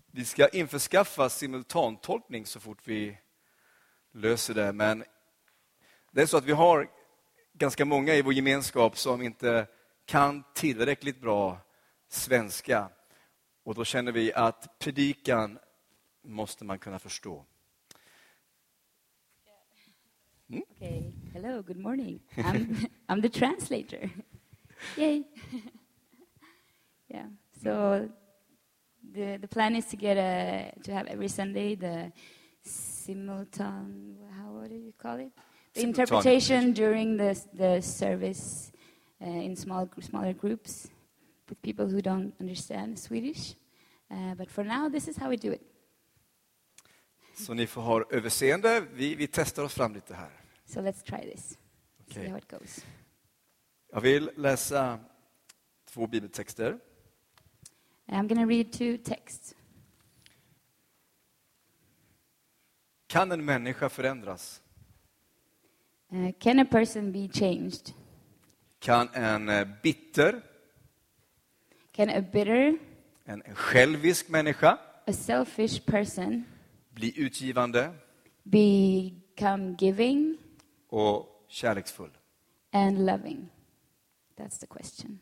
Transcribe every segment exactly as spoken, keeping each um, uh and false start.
Vi ska införskaffa simultantolkning så fort vi löser det. Men det är så att vi har ganska många i vår gemenskap som inte kan tillräckligt bra svenska. Och då känner vi att predikan måste man kunna förstå. Mm? Okay. Hello, good morning. I'm I'm the translator. Yay. Yeah. So the the plan is to get a to have every Sunday the simultan how what do you call it? The interpretation during the the service uh, in small smaller groups with people who don't understand Swedish. Uh, but for now, this is how we do it. Så ni får ha överseende. Vi, vi testar oss fram lite här. So let's try this. Okay. See how it goes. Jag vill läsa två bibeltexter. I'm going to read two texts. Kan en människa förändras? Uh, can a person be changed? Kan en eh, bitter, Can a bitter, en, en självisk människa a selfish person bli utgivande become giving och kärleksfull? and loving? That's the question.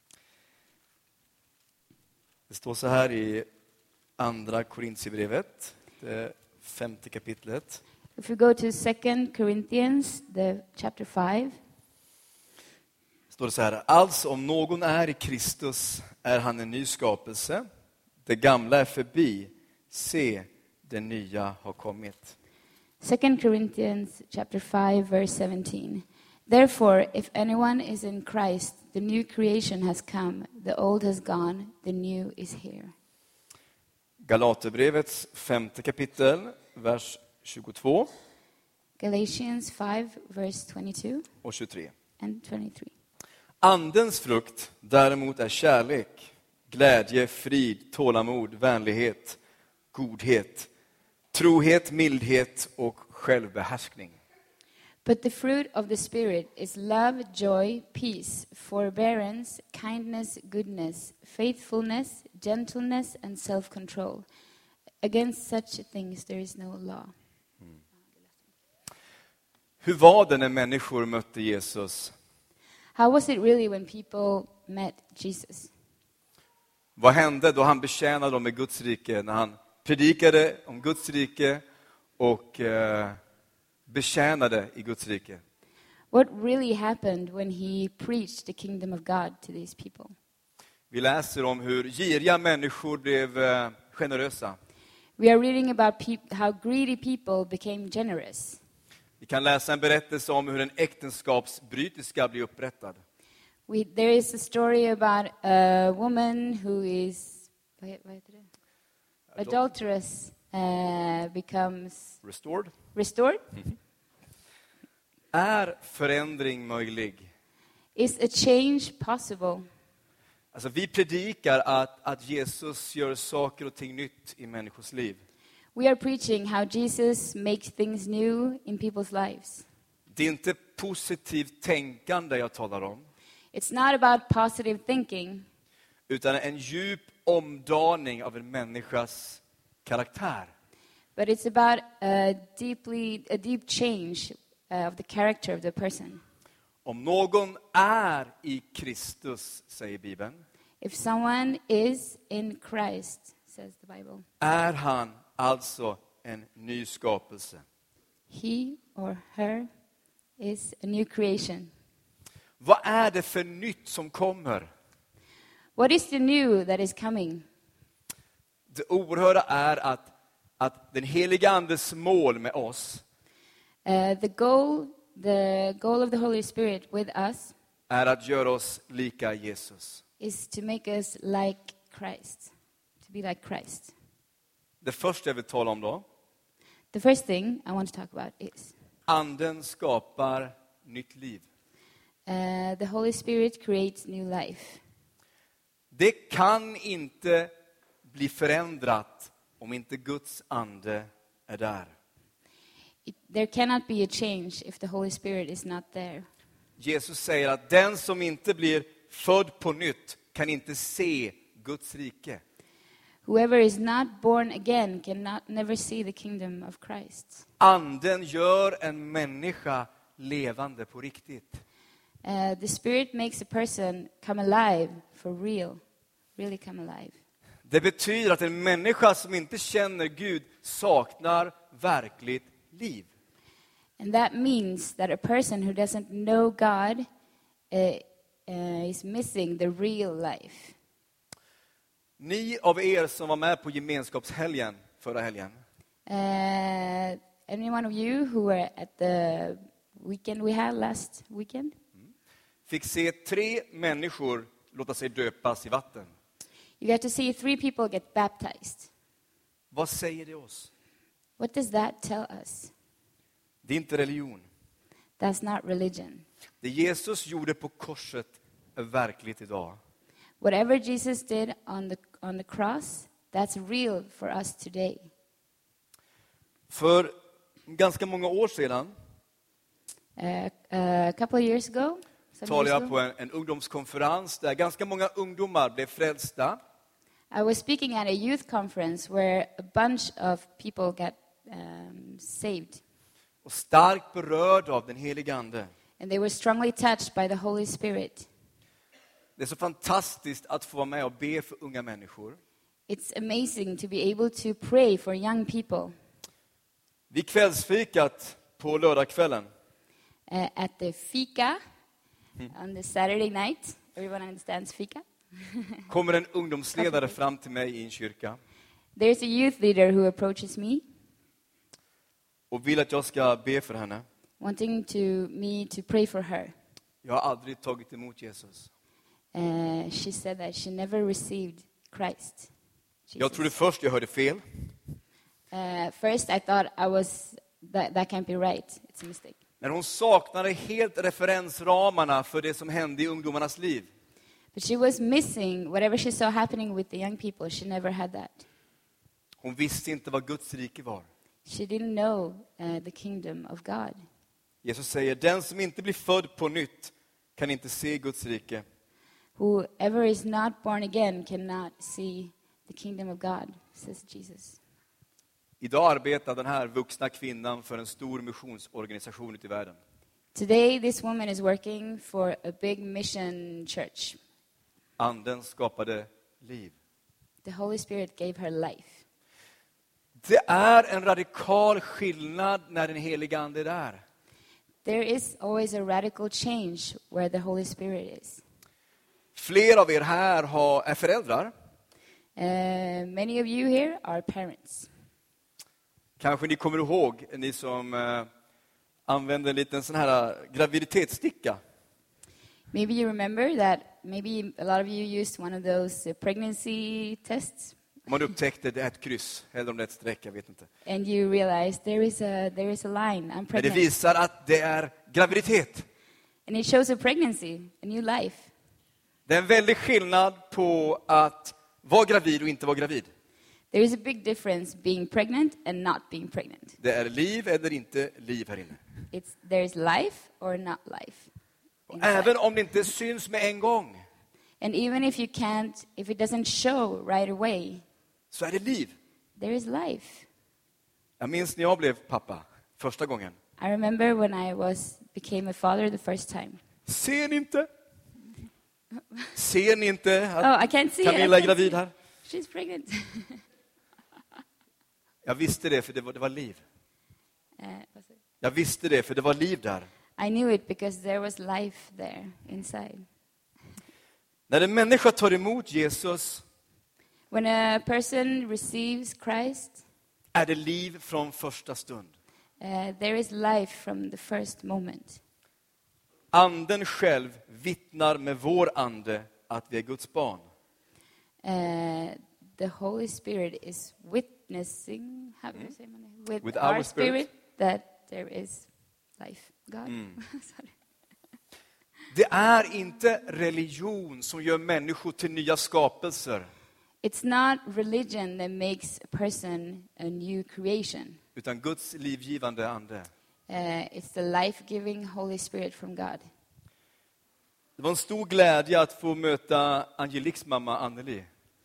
Det står så här i andra Korintierbrevet, det femte kapitlet. If we go to Second Corinthians, the chapter five, Står det så här: alltså om någon är i Kristus är han en ny skapelse. Det gamla är förbi. Se, det nya har kommit. Second Corinthians chapter five, verse seventeen. Therefore, if anyone is in Christ, the new creation has come, the old has gone, the new is here. Galaterbrevets femte kapitel, vers tjugotvå Galatians five, verse twenty-two och tjugotre. and twenty-three. Andens frukt däremot är kärlek, glädje, frid, tålamod, vänlighet, godhet, trohet, mildhet och självbehärskning. But the fruit of the Spirit is love, joy, peace, forbearance, kindness, goodness, faithfulness, gentleness, and self-control. Against such things there is no law. Hur var det när människor mötte Jesus? How was it really when people met Jesus? Vad hände då han betjänade dem med Guds rike, när han predikade om Guds rike och eh, betjänade i Guds rike? What really happened when he preached the kingdom of God to these people? Vi läser om hur giriga människor blev eh, generösa. We are reading about peop- how greedy people became generous. Vi kan läsa en berättelse om hur en äktenskapsbryterska blir upprättad. We, there is a story about a woman who is vad he- vad heter det? adulterous uh, becomes Restored. restored. Är förändring möjlig? Is a change possible? Alltså vi predikar att, att Jesus gör saker och ting nytt i människors liv. We are preaching how Jesus makes things new in people's lives. Det är inte positivt tänkande jag talar om, It's not about positive thinking, utan en djup omdaning av en människas karaktär. but it's about a deeply a deep change uh, of the character of the person. Om någon är i Kristus, säger Bibeln, If someone is in Christ, says the Bible, är han alltså en ny skapelse. he or her is a new creation. Vad är det för nytt som kommer? What is the new that is coming? Det oerhörda är att, att den heliga Andes mål med oss Uh, the goal, the goal of the Holy Spirit with us är att göra oss lika Jesus. is to make us like Christ, to be like Christ. Det första jag vill tala om då, The first thing I want to talk about is anden skapar nytt liv. uh, the Holy Spirit creates new life. Det kan inte bli förändrat om inte Guds ande är där. It, there cannot be a change if the Holy Spirit is not there. Jesus säger att den som inte blir född på nytt kan inte se Guds rike. Whoever is not born again cannot never see the kingdom of Christ. Anden gör en människa levande på riktigt. Uh, the Spirit makes a person come alive for real, really come alive. Det betyder att en människa som inte känner Gud saknar verkligt liv. And that means that a person who doesn't know God uh, uh, is missing the real life. Ni av er som var med på gemenskapshelgen förra helgen, Uh, any one of you who were at the weekend we had last weekend? fick se tre människor låta sig döpas i vatten. You got to see three people get baptized. Vad säger det oss? What does that tell us? Det är inte religion. That's not religion. Det Jesus gjorde på korset är verkligt idag. Whatever Jesus did on the on the cross, that's real for us today. För ganska många år sedan Uh, a couple of years ago, some talade years jag ago, på en, en ungdomskonferens där ganska många ungdomar blev frälsta. I was speaking at a youth conference where a bunch of people got um, saved. Och starkt berörd av den helige Ande. And they were strongly touched by the Holy Spirit. Det är så fantastiskt att få vara med och be för unga människor. It's amazing to be able to pray for young people. Vid kvällsfikat på lördagskvällen Uh, at the fika on the Saturday night, everyone understands fika. kommer en ungdomsledare fram till mig i en kyrka There's a youth leader who approaches me, och vill att jag ska be för henne. wanting to me to pray for her. Jag har aldrig tagit emot Jesus. Uh, she said that she never received Christ. Jag Jesus. trodde först jag hörde fel. Uh, first, I thought I was that that can't be right. It's a mistake. Men hon saknade helt referensramarna för det som hände i ungdomarnas liv. But she was missing whatever she saw happening with the young people. She never had that. Hon visste inte vad Guds rike var. She didn't know uh, the kingdom of God. Jesus säger, den som inte blir född på nytt kan inte se Guds rike. Whoever is not born again cannot see the kingdom of God, says Jesus. Idag arbetar den här vuxna kvinnan för en stor missionsorganisation ute i världen. Today, this woman is working for a big mission church. Anden skapade liv. The Holy Spirit gave her life. Det är en radikal skillnad när den heliga Ande är där. There is always a radical change where the Holy Spirit is. Fler av er här har, är föräldrar. Uh, many of you here are parents. Kanske ni kommer ihåg, ni som eh, använder en liten sån här graviditetssticka. Maybe you remember that maybe a lot of you used one of those uh, pregnancy tests. Man upptäckte det är ett kryss, eller om det är ett streck, jag vet inte. And you realize there is a there is a line. I'm Men det pregnant. visar att det är graviditet. And it shows a pregnancy, a new life. Det är en väldig skillnad på att vara gravid och inte vara gravid. There is a big difference being pregnant and not being pregnant. Det är liv eller inte liv här inne. It's there is life or not life. Och inside. även om det inte syns med en gång, And even if you can't, if it doesn't show right away, så är det liv. there is life. Jag minns när jag blev pappa första gången. I remember when I was became a father the first time. Ser ni inte? Ser ni inte att Oh, I can't see it. I Camilla är can't gravid see här? it. She's pregnant. Jag visste det för det var, det var liv. Uh, what's it? Jag visste det för det var liv där. I knew it because there was life there inside. När en människa tar emot Jesus When a person receives Christ, är det liv från första stund. uh, there is life from the first moment. Anden själv vittnar med vår ande att vi är Guds barn. Uh, the Holy Spirit is witnessing, how do you say my name? With, With our, our spirit. spirit. that there is life. God. Sorry. Det är inte religion som gör människor till nya skapelser, It's not religion that makes a person a new creation. utan Guds livgivande ande. Uh, it's the life-giving Holy Spirit from God. Det var en stor glädje att få möta Angeliques mamma Anneli.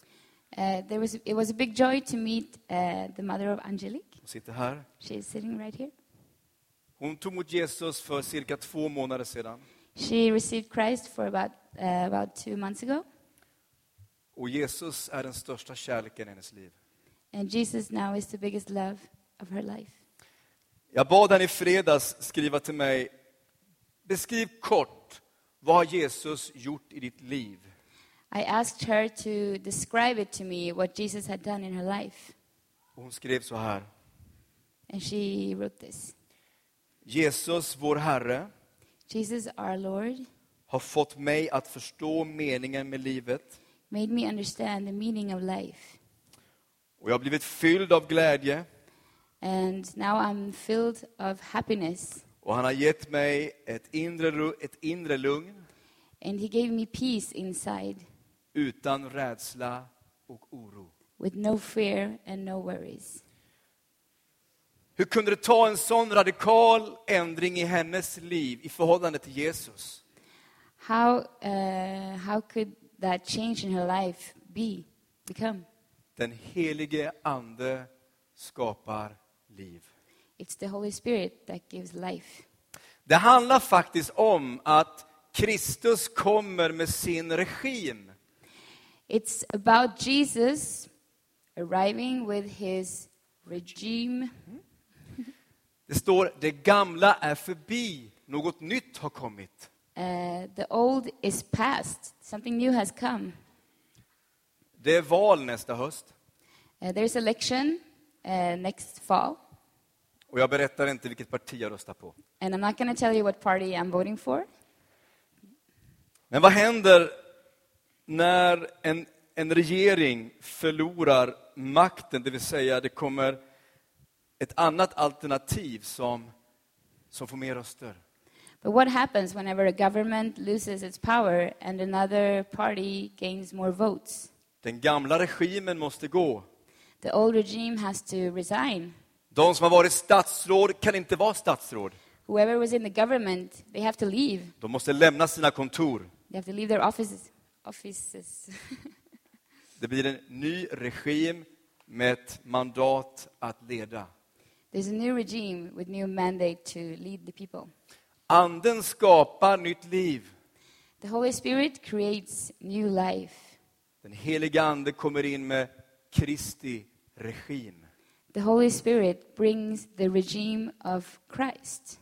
Uh, there was it was a big joy to meet uh, the mother of Angelique. Hon sitter här. She is sitting right here. Hon tog emot Jesus för cirka två månader sedan. She received Christ for about uh, about two months ago, Och Jesus är den största kärleken i hennes liv. and Jesus now is the biggest love of her life. Jag bad henne i fredags skriva till mig, beskriv kort, vad har Jesus gjort i ditt liv? I asked her to describe it to me, what Jesus had done in her life, Och hon skrev så här. and she wrote this. Jesus, vår Herre, Jesus, our Lord, har fått mig att förstå meningen med livet. made me understand the meaning of life, Och jag har blivit fylld av glädje. and now I'm filled of happiness, Och han har gett mig ett inre, ru- ett inre lugn and he gave me peace inside, utan rädsla och oro. with no fear and no worries. Hur kunde det ta en sån radikal ändring i hennes liv i förhållande till Jesus? How uh, how could that change in her life be, become? Den helige ande skapar liv. It's the Holy Spirit that gives life. Det handlar faktiskt om att Kristus kommer med sin regim. It's about Jesus arriving with his regime. Det står, det gamla är förbi, något nytt har kommit. Uh, the old is past. Something new has come. Det är val nästa höst. Uh, there's election uh, next fall. Och jag berättar inte vilket parti jag röstar på. And I'm not going to tell you what party I'm voting for. Men vad händer när en, en regering förlorar makten? Det vill säga det kommer ett annat alternativ som, som får mer röster. But what happens whenever a government loses its power and another party gains more votes? Den gamla regimen måste gå. The old regime has to resign. De som har varit statsråd kan inte vara statsråd. Whoever was in the government, they have to leave. De måste lämna sina kontor. They have to leave their offices. offices. Det blir en ny regim med ett mandat att leda. There's a new regime with new mandate to lead the people. Anden skapar nytt liv. The Holy Spirit creates new life. Den heliga ande kommer in med Kristi regim. The Holy Spirit brings the regime of Christ.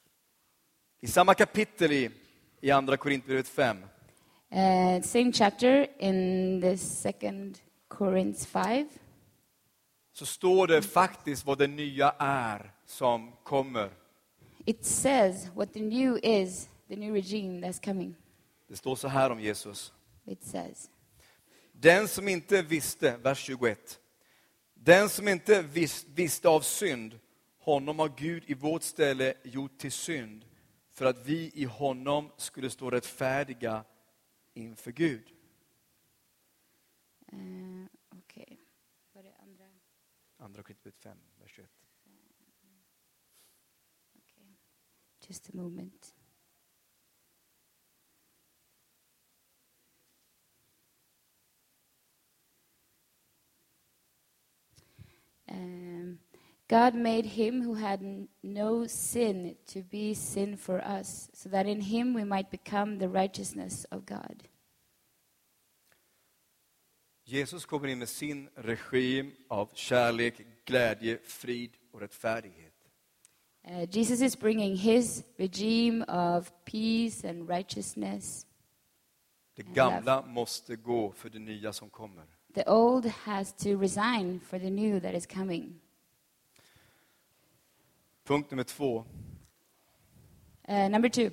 I samma kapitel i, i andra Korintierbrevet fem Uh, same chapter in the second Corinthians five. så står det faktiskt vad det nya är som kommer. It says what the new is, the new regime that's coming. Det står så här om Jesus. It says, Den som inte visste, vers tjugoett. Den som inte vis, visste av synd, honom har Gud i vårt ställe gjort till synd, för att vi i honom skulle stå rättfärdiga inför Gud. uh, okay. Vad är andra? Andra Korintierbrevet fem, vers tjugoett. Okay. Just a moment. Um, God made him who had n- no sin to be sin for us, so that in him we might become the righteousness of God. Jesus kommer in med sin regim av kärlek, glädje, frid och rättfärdighet. Uh, Jesus is bringing his regime of peace and righteousness. Det gamla måste gå för det nya som kommer. The old has to resign for the new that is coming. Punkt nummer två. Uh, number two,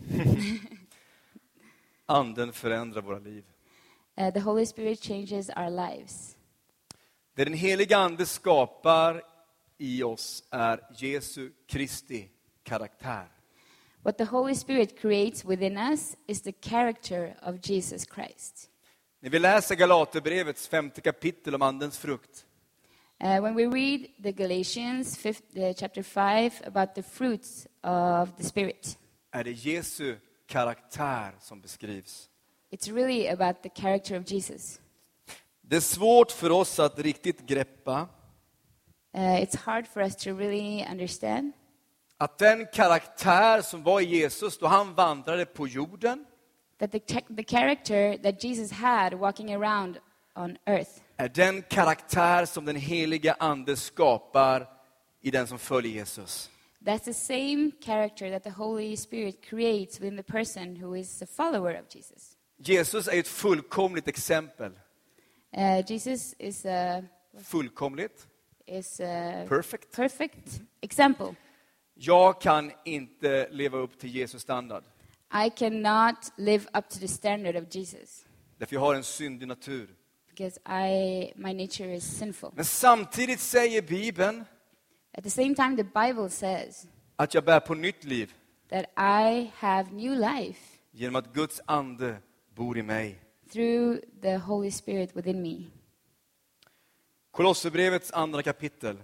Anden förändrar våra liv. uh, the Holy Spirit changes our lives. Det den heliga ande skapar i oss är Jesu Kristi karaktär. What the Holy Spirit creates within us is the character of Jesus Christ. När vi läser Galaterbrevets femte kapitel om andens frukt, Uh, when we read the Galatians fifth, uh, chapter five about the fruits of the Spirit, är det Jesu karaktär som beskrivs. it's really about the character of Jesus. Det är svårt för oss att riktigt greppa Uh, it's hard for us to really understand att den karaktär som var i Jesus då han vandrade på jorden that the, the character that Jesus had walking around on earth är den karaktär som den heliga ande skapar i den som följer Jesus. That's the same character that the Holy Spirit creates within the person who is a follower of Jesus. Jesus är ett fullkomligt exempel. Uh, Jesus is a, Fullkomligt. is a Perfect. perfect example. Jag kan inte leva upp till Jesus standard. I cannot live up to the standard of Jesus Därför jag har en syndig natur. because I, my nature is sinful. Men samtidigt säger Bibeln At the same time, the Bible says att jag bär på nytt liv that I have new life genom att Guds ande bor i mig. through the Holy Spirit within me. Kolosserbrevets andra kapitel.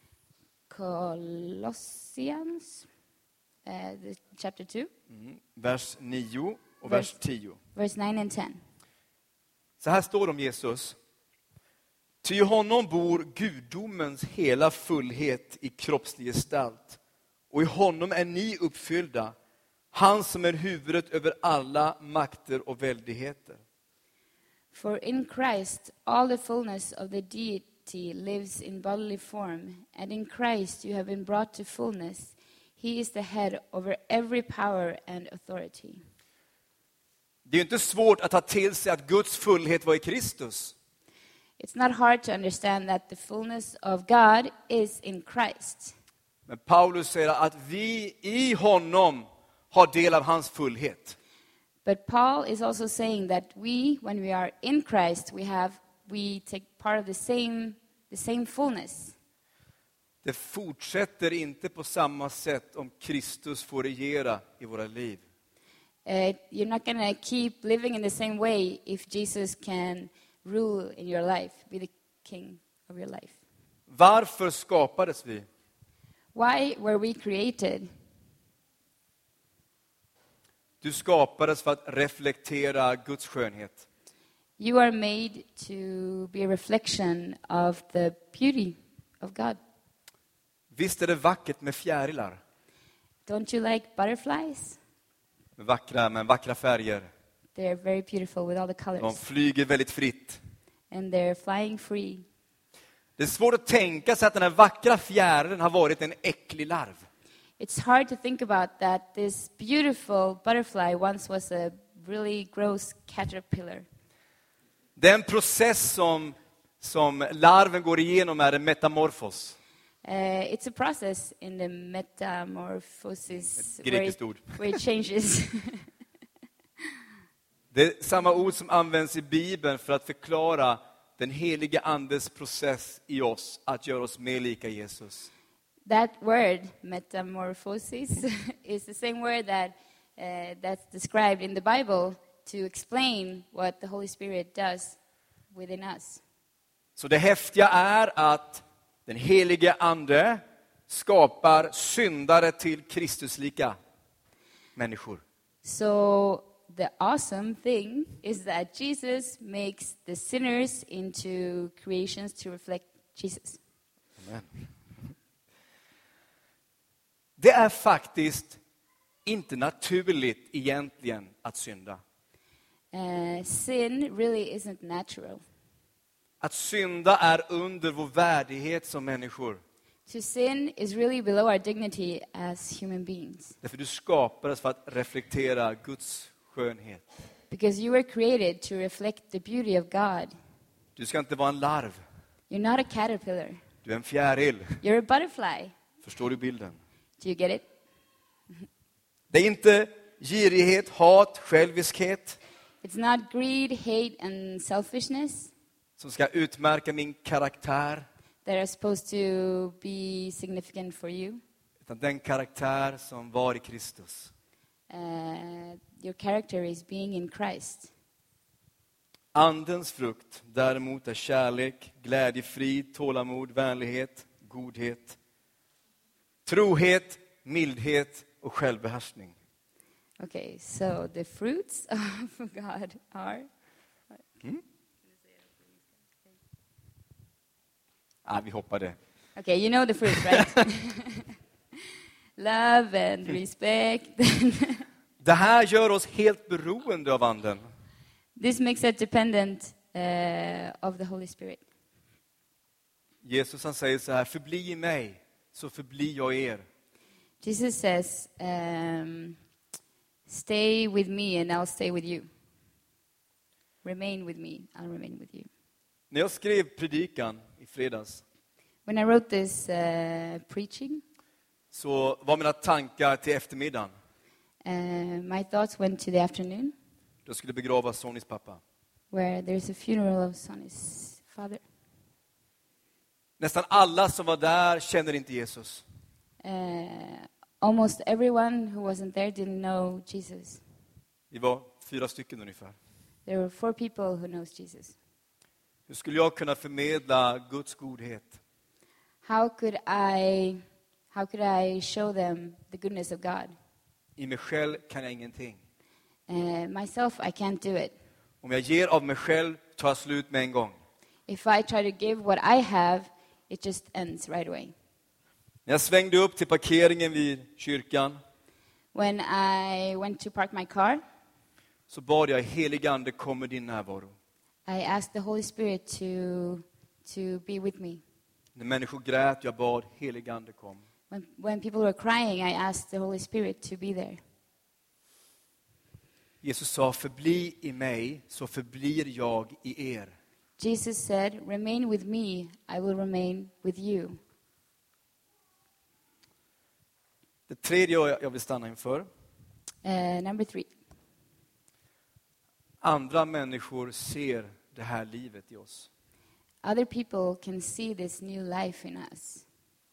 Colossians, uh, the, chapter two, Mm. Vers nio och Vers- vers tio. verse nine and ten. Så här står det om Jesus. Ty i honom bor gudomens hela fullhet i kroppslig gestalt. Och i honom är ni uppfyllda, han som är huvudet över alla makter och väldigheter. For in Christ all the fullness of the deity lives in bodily form, and in Christ you have been brought to fullness. He is the head over every power and authority. Det är ju inte svårt att ta till sig att Guds fullhet var i Kristus. It's not hard to understand that the fullness of God is in Christ. Men Paulus säger att vi i honom har del av hans fullhet. But Paul is also saying that we, when we are in Christ, we have we take part of the same the same fullness. Det fortsätter inte på samma sätt om Kristus får regera i våra liv. Uh, you're not going to keep living in the same way if Jesus can rule in your life, be the king of your life. Varför skapades vi? Why were we created? Du skapades för att reflektera Guds skönhet. You are made to be a reflection of the beauty of God. Visst är det vackert med fjärilar? Don't you like butterflies? Med vackra, med vackra färger. They're very beautiful with all the De colors. flyger väldigt fritt. And they're flying free. Det är svårt att tänka sig att den här vackra fjärilen har varit en äcklig larv. It's hard to think about that this beautiful butterfly once was a really gross caterpillar. Den process som, som larven går igenom är en metamorfos. Uh, it's a process in the metamorphosis Ett where grekiskt it, ord. where it changes. Det är samma ord som används i Bibeln för att förklara den heliga andes process i oss att göra oss mer lika Jesus. That word, metamorphosis, is the same word that uh, that's described in the Bible to explain what the Holy Spirit does within us. Så det häftiga är att den helige ande skapar syndare till Kristuslika människor. So the awesome thing is that Jesus makes the sinners into creations to reflect Jesus. Amen. Det är faktiskt inte naturligt egentligen att synda. Uh, sin really isn't natural. Att synda är under vår värdighet som människor. To sin is really below our dignity as human beings. Därför du skapades för att reflektera Guds skönhet. Because you were created to reflect the beauty of God. Du ska inte vara en larv. You're not a caterpillar. Du är en fjäril. You're a butterfly. Förstår du bilden? Do you get it? Det är inte girighet, hat, själviskhet It's not greed, hate, and selfishness som ska utmärka min karaktär. that are supposed to be significant for you. Utan den karaktär som var i Kristus. Uh, your character is being in Christ. Andens frukt däremot är kärlek, glädje, frid, tålamod, vänlighet, godhet, trohet, mildhet och självbehärskning. Okay, so the fruits of God are... Mm. Ah, vi hoppar det. Okay, you know the fruit, right? Love and respect. Det här gör oss helt beroende av anden. This makes us dependent uh, of the Holy Spirit. Jesus han säger så här, förbli i mig, så förblir jag i er. Jesus says, um, stay with me and I'll stay with you. Remain with me, I'll remain with you. När jag skrev predikan i fredags, When I wrote this uh, preaching, så var mina tankar till eftermiddagen. uh, my thoughts went to the afternoon, Då skulle begrava Sonys pappa. where there's a funeral of Sonny's father. Nästan alla som var där känner inte Jesus. Uh, almost everyone who wasn't there didn't know Jesus. Vi var fyra stycken ungefär. There were four people who knows Jesus. Hur skulle jag kunna förmedla Guds godhet? How could I, how could I show them the goodness of God? I mig själv kan jag ingenting. Uh, myself, I can't do it. Om jag ger av mig själv tar jag slut med en gång. If I try to give what I have, it just ends right away. När jag svängde upp till parkeringen vid kyrkan, When I went to park my car, så bad jag, helig ande, kom med din närvaro. I asked the Holy Spirit to, to be with me. När människor grät, jag bad, helig ande, kom. When, when people were crying, I asked the Holy Spirit to be there. Jesus sa, förbli i mig, så förblir jag i er. Jesus said, remain with me, I will remain with you. Det tredje jag jag vill stanna inför. Uh, number three. Andra människor ser det här livet i oss. Other people can see this new life in us.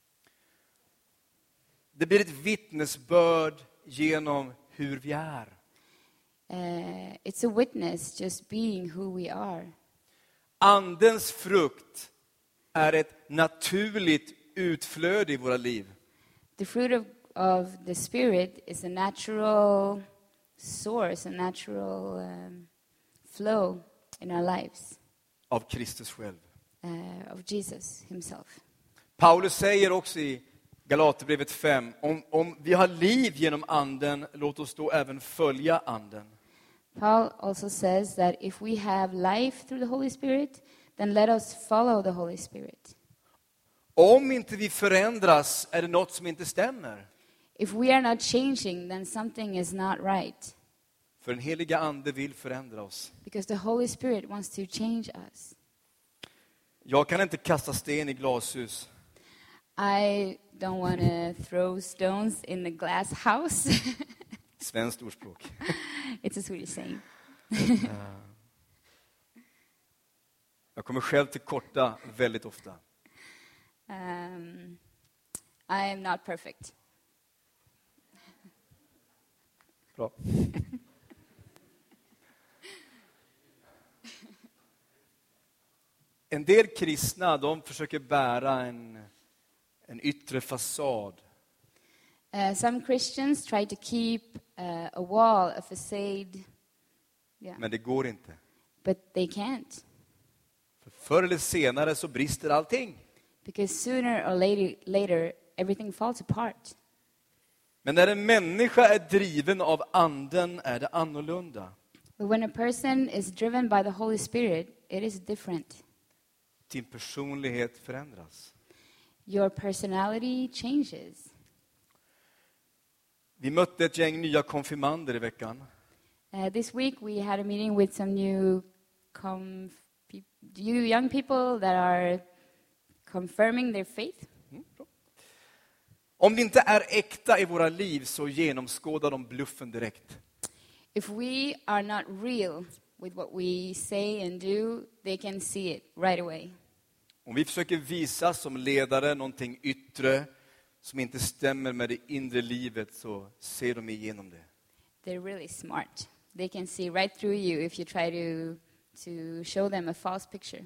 Det blir ett vittnesbörd genom hur vi är. Uh, it's a witness just being who we are. Andens frukt är ett naturligt utflöde i våra liv. The fruit of, of the Spirit is a natural source, a natural um, flow in our lives Av Kristus själv. uh, of Jesus himself. Paulus säger också i Galaterbrevet fem, om, om vi har liv genom anden, låt oss då även följa anden. Paul also says that if we have life through the Holy Spirit, then let us follow the Holy Spirit. Om inte vi förändras är det något som inte stämmer. If we are not changing, then something is not right. För den heliga ande vill förändra oss. Because the Holy Spirit wants to change us. Jag kan inte kasta sten i glashus. I don't want to throw stones in the glass house. Svenskt ordspråk. It's a Swedish saying. Jag kommer själv till korta väldigt ofta. Um, I am not perfect. Bra. En del kristna, de försöker bära en, en yttre fasad. Uh, some Christians try to keep uh, a wall, a facade, yeah, Men det går inte. but they can't. För förr eller senare så brister allting. Because sooner or later, later everything falls apart. Men när en människa är driven av anden är det annorlunda. But when a person is driven by the Holy Spirit, it is different. Din personlighet förändras. Your personality changes. Vi mötte ett gäng nya konfirmander i veckan. Uh, this week we had a meeting with some new conf- pe- you young people that are confirming their faith. Mm, bra. Om det inte är äkta i våra liv så genomskådar de bluffen direkt. If we are not real with what we say and do, they can see it right away. Om vi försöker visa som ledare någonting yttre som inte stämmer med det inre livet så ser de igenom det. They're really smart. They can see right through you if you try to, to show them a false picture.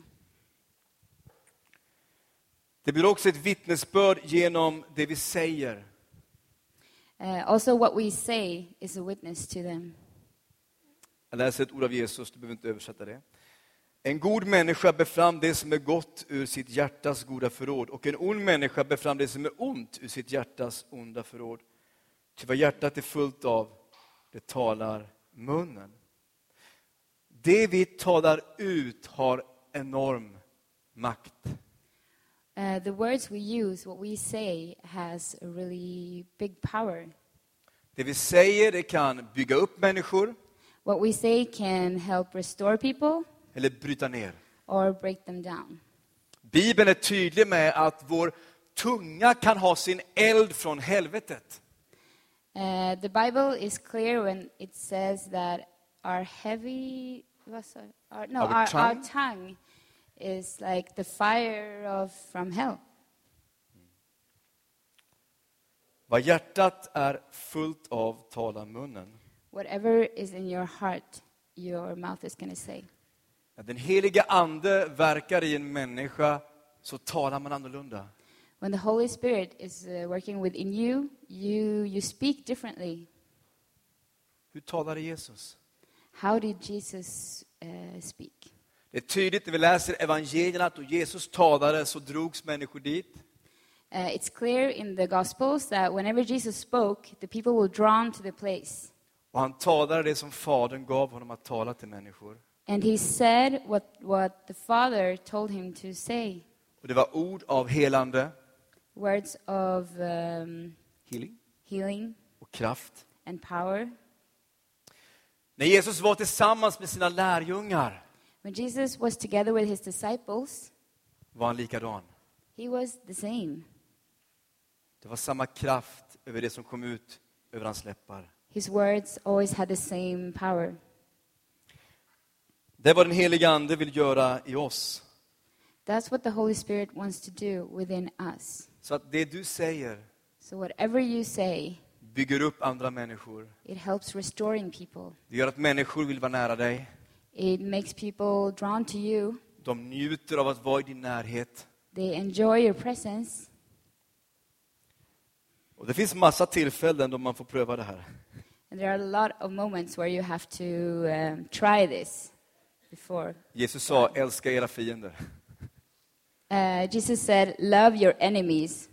Det blir också ett vittnesbörd genom det vi säger. Uh, also what we say is a witness to them. Jag läser ett ord av Jesus, du behöver inte översätta det. En god människa bär fram det som är gott ur sitt hjärtas goda förråd, och en ond människa bär fram det som är ont ur sitt hjärtas onda förråd. Ty vad hjärtat är fullt av, det talar munnen. Det vi talar ut har enorm makt. Uh, the words we use, what we say, has a really big power. Det vi säger, det kan bygga upp människor What we say can help restore people eller bryta ner. or break them down. Bibeln är tydlig med att vår tunga kan ha sin eld från helvetet. Uh, the Bible is clear when it says that our heavy, what's that? Our, no, Our our, tongue? our tongue is like the fire of from hell. Vad hjärtat är fullt av talar munnen. Whatever is in your heart, your mouth is going to say. När den heliga ande verkar i en människa så talar man annorlunda. When the Holy Spirit is uh, working within you, you you speak differently. Hur talar Jesus? How did Jesus uh, speak? Det är tydligt när vi läser evangelierna att då Jesus talade så drogs människor dit. Uh, it's clear in the Gospels that whenever Jesus spoke, the people were drawn to the place. Och han talade det som Fadern gav honom att tala till människor. And he said what, what the Father told him to say. Och det var ord av helande, Words of um, healing healing och kraft. and power. När Jesus var tillsammans med sina lärjungar When Jesus was together with his disciples, var han likadan. he was the same. Det var samma kraft över det som kom ut över hans läppar. His words always had the same power. Det är vad den heliga ande vill göra i oss. That's what the Holy Spirit wants to do within us. Så att det du säger So whatever you say, bygger upp andra människor. it helps restoring people. Det gör att människor vill vara nära dig. It makes people drawn to you. De njuter av att vara i din närhet. They enjoy your presence. Och det finns massa tillfällen då man får pröva det här. And there are a lot of moments where you have to um, try this before. Jesus sa, älska era fiender. Uh, Jesus said, love your enemies.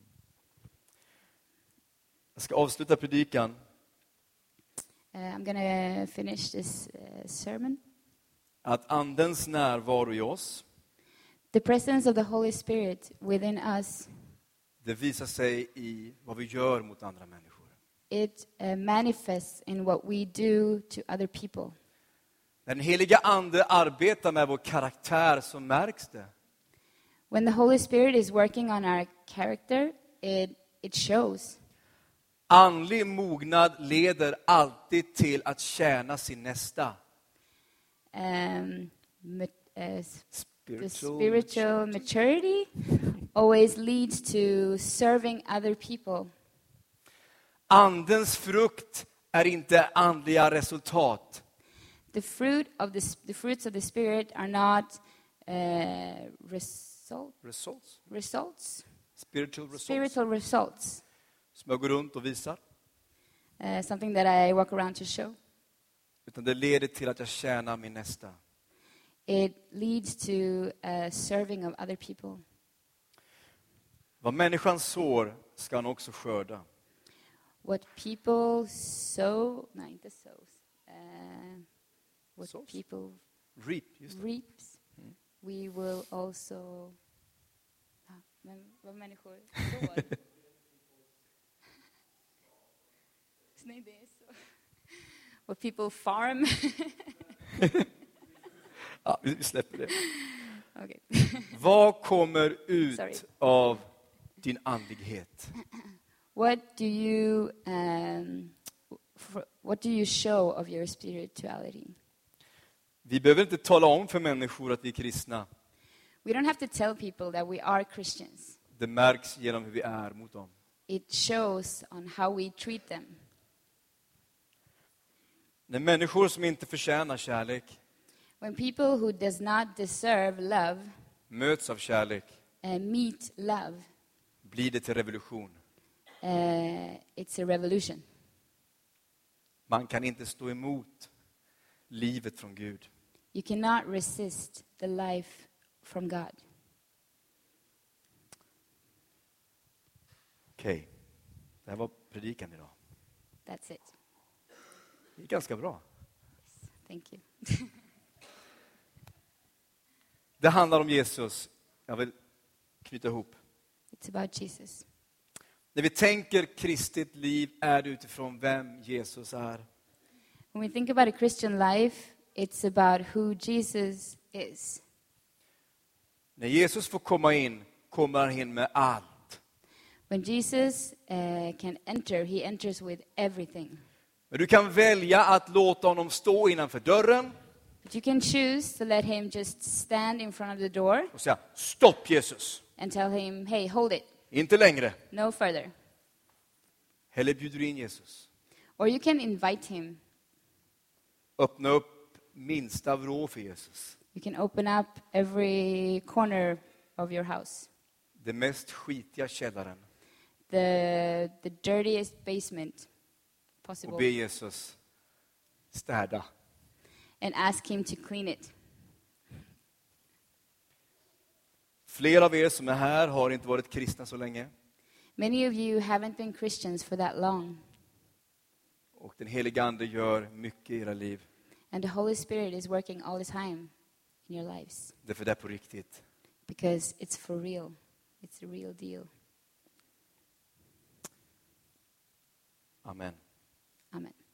Jag ska avsluta predikan. Uh, I'm going to finish this uh, sermon. Att andens närvaro i oss, The presence of the Holy Spirit within us, det visar sig i vad vi gör mot andra människor. it uh, manifests in what we do to other people. När den heliga ande arbetar med vår karaktär så märks det. When the Holy Spirit is working on our character, it, it shows. Andlig mognad leder alltid till att tjäna sin nästa. Um, ma- uh, the Spiritual spiritual maturity always leads to serving other people. Andens frukt är inte andliga resultat. The fruit of the, s- the fruits of the Spirit are not uh, result, Results. results, Spiritual results. spiritual results. Som jag går runt och visar. Uh, something that I walk around to show. Utan det leder till att jag tjänar min nästa. It leads to uh, serving of other people. Vad människan sår ska han också skörda. What people sow, no, inte sows. Uh, what Sows? people Reap, just det. reaps, we will also... Ah, men vad människor sår. Nej, det är så. What people farm. Ja, vi släpper det. Okay. Vad kommer ut Sorry. av din andlighet? What do you um, f- what do you show of your spirituality? Vi behöver inte tala om för människor att vi är kristna. We don't have to tell people that we are Christians. Det märks genom hur vi är mot dem. It shows on how we treat them. När människor som inte förtjänar kärlek When people who does not deserve love möts av kärlek uh, meet love, blir det till revolution. uh, it's a revolution. Man kan inte stå emot livet från Gud. You cannot resist the life from God. Okej, okay. Det här var predikan idag. That's it. Det är ganska bra. Yes, thank you. Det handlar om Jesus. Jag vill knyta ihop. It's about Jesus. När vi tänker kristet liv är det utifrån vem Jesus är. When we think about a Christian life, it's about who Jesus is. När Jesus får komma in, kommer han in med allt. When Jesus uh, can enter, he enters with everything. Men du kan välja att låta honom stå innanför dörren. But you can choose to let him just stand in front of the door Och säga, stopp Jesus. and tell him, hey, hold it, Inte längre. no further. Eller bjuder in Jesus. Or you can invite him. Öppna upp minsta vrå för Jesus. You can open up every corner of your house. Den mest skitiga källaren. The, the dirtiest basement Och possible. be Jesus städa. And ask him to clean it. Flera av er som är här har inte varit kristna så länge. Many of you haven't been Christians for that long. Och den heliga ande gör mycket i era liv. And the Holy Spirit is working all the time in your lives. Därför det är på riktigt. Because it's for real. It's a real deal. Amen. Amen.